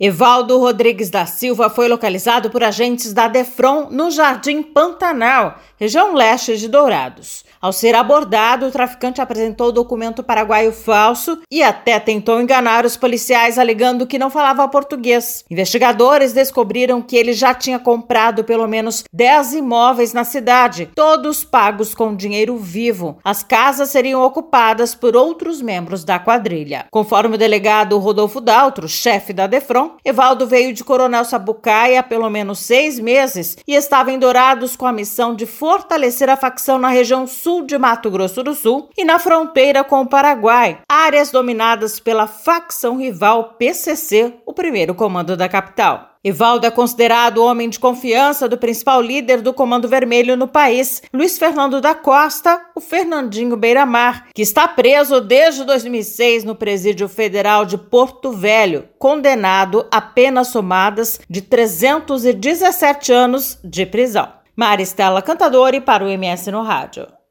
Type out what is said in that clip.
Evaldo Rodrigues da Silva foi localizado por agentes da Defron no Jardim Pantanal, região leste de Dourados. Ao ser abordado, o traficante apresentou documento paraguaio falso e até tentou enganar os policiais, alegando que não falava português. Investigadores descobriram que ele já tinha comprado pelo menos 10 imóveis na cidade, todos pagos com dinheiro vivo. As casas seriam ocupadas por outros membros da quadrilha. Conforme o delegado Rodolfo Daltro, chefe da Defron, Evaldo veio de Coronel Sabucaia há pelo menos 6 meses e estava em Dourados com a missão de fortalecer a facção na região sul de Mato Grosso do Sul e na fronteira com o Paraguai, áreas dominadas pela facção rival PCC, o primeiro comando da capital. Evaldo é considerado o homem de confiança do principal líder do Comando Vermelho no país, Luiz Fernando da Costa, o Fernandinho Beiramar, que está preso desde 2006 no Presídio Federal de Porto Velho, condenado a penas somadas de 317 anos de prisão. Maristela Cantadori para o MS no Rádio.